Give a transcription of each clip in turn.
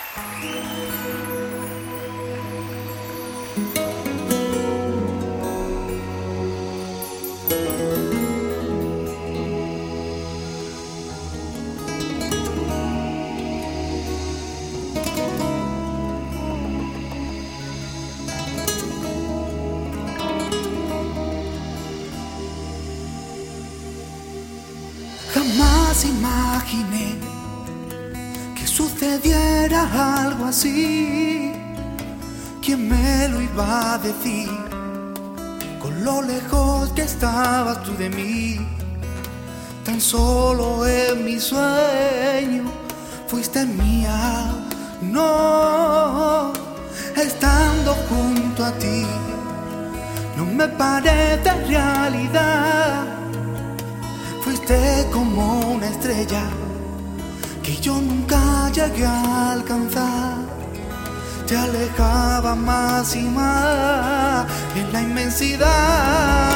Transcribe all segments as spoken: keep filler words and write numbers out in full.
Jamás imaginé que sucediera algo así. ¿Quién me lo iba a decir? Con lo lejos que estabas tú de mí, tan solo en mi sueño fuiste mía. No, estando junto a ti, no me parece realidad. Fuiste como una estrella que yo nunca llegué a alcanzar. Te alejaba más y más en la inmensidad.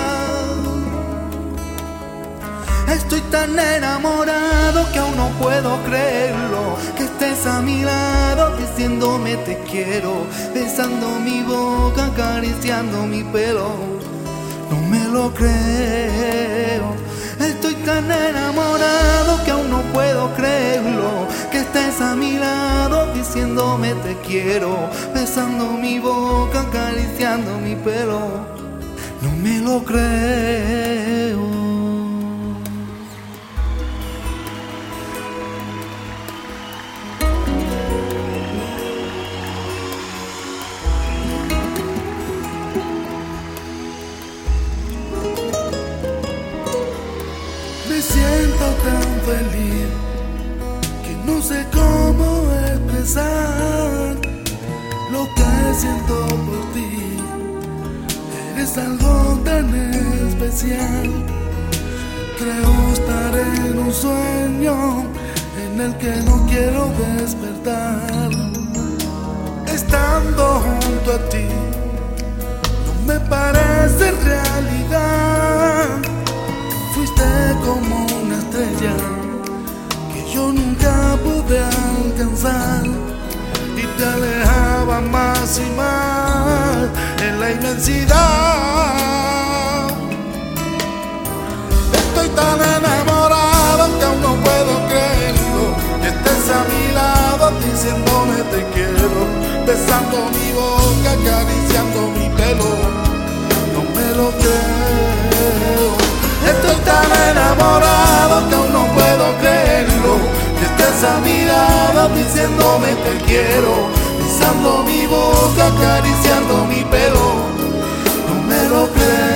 Estoy tan enamorado que aún no puedo creerlo, que estés a mi lado diciéndome te quiero, besando mi boca, acariciando mi pelo. No me lo creo. Estoy tan enamorado que aún no puedo creerlo, que estés a mi lado diciéndome te quiero, besando mi boca, acariciando mi pelo. No me lo creo. Me siento tan feliz que no sé cómo expresar lo que siento por ti. Eres algo tan especial. Creo estar en un sueño en el que no quiero despertar. Estando junto a ti no me parece realidad. Fuiste como una estrella que yo nunca pude alcanzar, y te alejaba más y más en la inmensidad. Estoy tan enamorado que aún no puedo creerlo, que estés a mi lado diciéndome te quiero, besando mi boca, acariciando mi pelo. No me lo creo. Estoy tan enamorado que aún no puedo creerlo, que estés a mi lado diciéndome te quiero, besando mi boca, acariciando mi pelo. No me lo creo.